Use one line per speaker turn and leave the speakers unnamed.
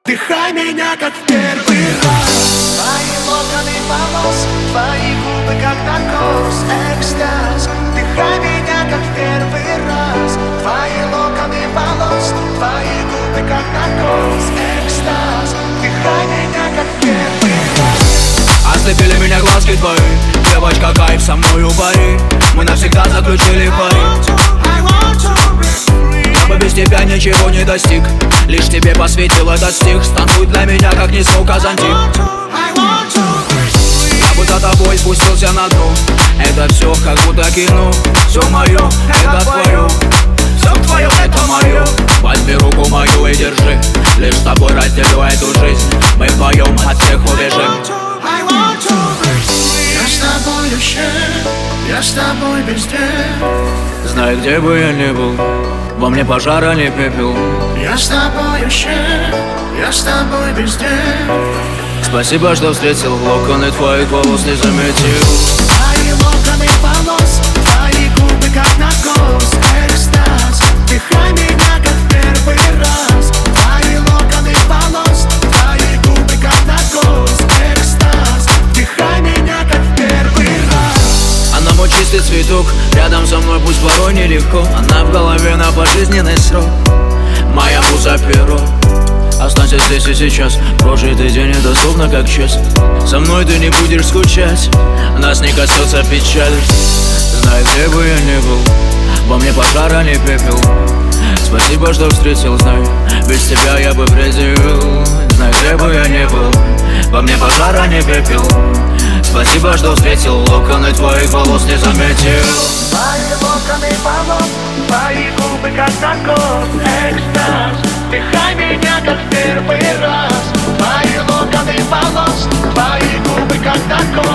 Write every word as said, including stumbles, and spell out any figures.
Дыхай меня, как в первый раз.
Твои локоны волос, твои губы, как наркоз, экстаз. Дыхай меня, как в первый раз. Твои локоны волос, твои губы, как наркоз, экстаз. Дыхай меня, как в первый раз.
Ослепили меня глазки твои, девочка, кайф со мною пари. Мы навсегда заключили пари. Я бы без тебя ничего не достиг, лишь тебе посвятил этот стих. Станцуй для меня, как несу Казантик. Я бы за тобой спустился на дно. Это все как будто кино. Все мое, это твое. Все твое, это мое. Возьми руку мою и держи. Лишь с тобой разделю эту жизнь. Мы вдвоем от всех убежим.
Я с тобой вообще, я с тобой везде.
Знай, где бы я ни был, во мне пожара не пепел.
Я с тобой вообще, я с тобой везде.
Спасибо, что встретил, локоны твоих волос не заметил.
Твои локоны волос, твои губы, как наркоз, экстаз. Дыхай меня, как в первый раз. Твои локоны волос, твои губы, как наркоз, экстаз. Дыхай меня, как в первый раз.
Она мой чистый цветок, рядом со мной пусть порой нелегко. Она в голове на пожизненный срок, моя муза перо. Останься здесь и сейчас, прожитый день недоступно как честь. Со мной ты не будешь скучать, нас не коснется печаль. Знай, где бы я ни был, во мне пожара не пепел. Спасибо, что встретил, знай, без тебя я бы предел. Знай, где бы я ни был, во мне пожара не пепел. Спасибо, что встретил, локоны твоих волос не заметил.
Твои локоны волос, твои губы, как наркоз, экстаз. Дыхай меня, как в первый раз. Твои локоны волос, твои губы, как наркоз.